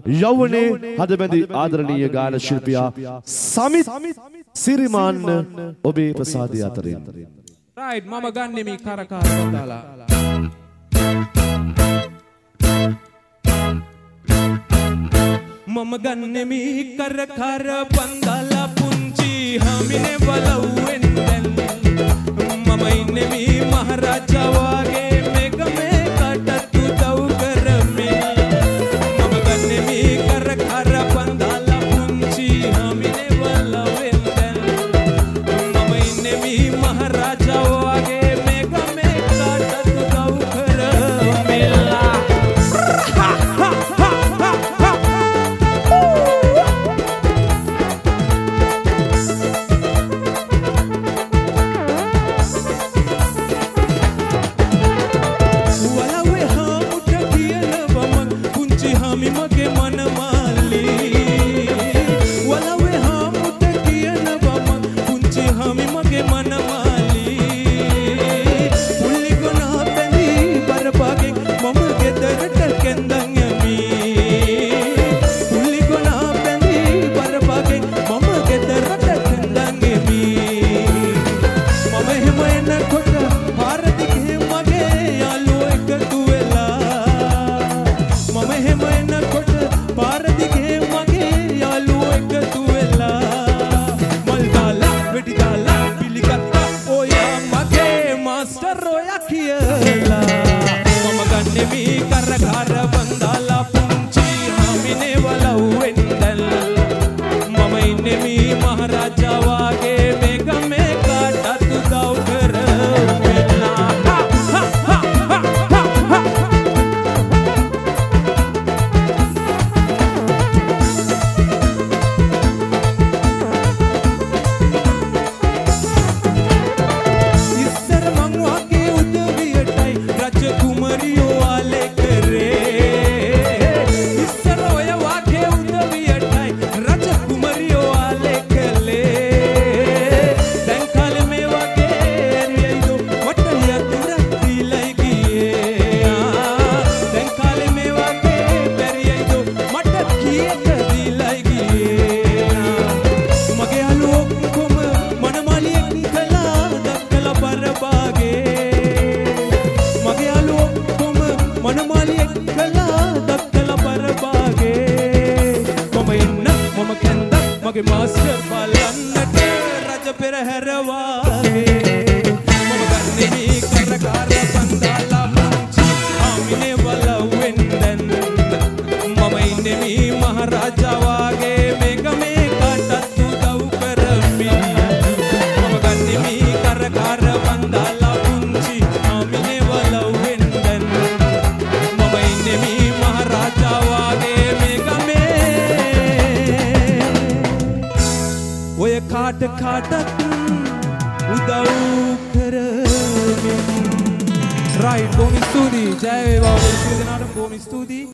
යෞවනේ හදබැඳි ආදරණීය ගාන ශිල්පියා සමිත් සිරිමාන්න ඔබේ ප්‍රසාදය අතරින්. රයිට් මම ගන්නෙ මේ කරකාර වන්දාලා. මම ගන්නෙ මේ කරකාර වන්දාලා පුංචි හමිනේ බලවෙන් දැන් මම ඉන්නේ මේ මහරජා වාගේ මෙග මේකට උදව් කරමින් මම ගන්නෙ මේ කරකාර වන්දාලා පුංචි හමිනේ බලවෙන් දැන් මම ඉන්නේ මේ මහරජා වාගේ මෙග මේකට උදව් කරමින් right, බොහොම ස්තුතියි. ජය වේවා ඔබ සියලු දෙනාට බොහොම ස්තුතියි.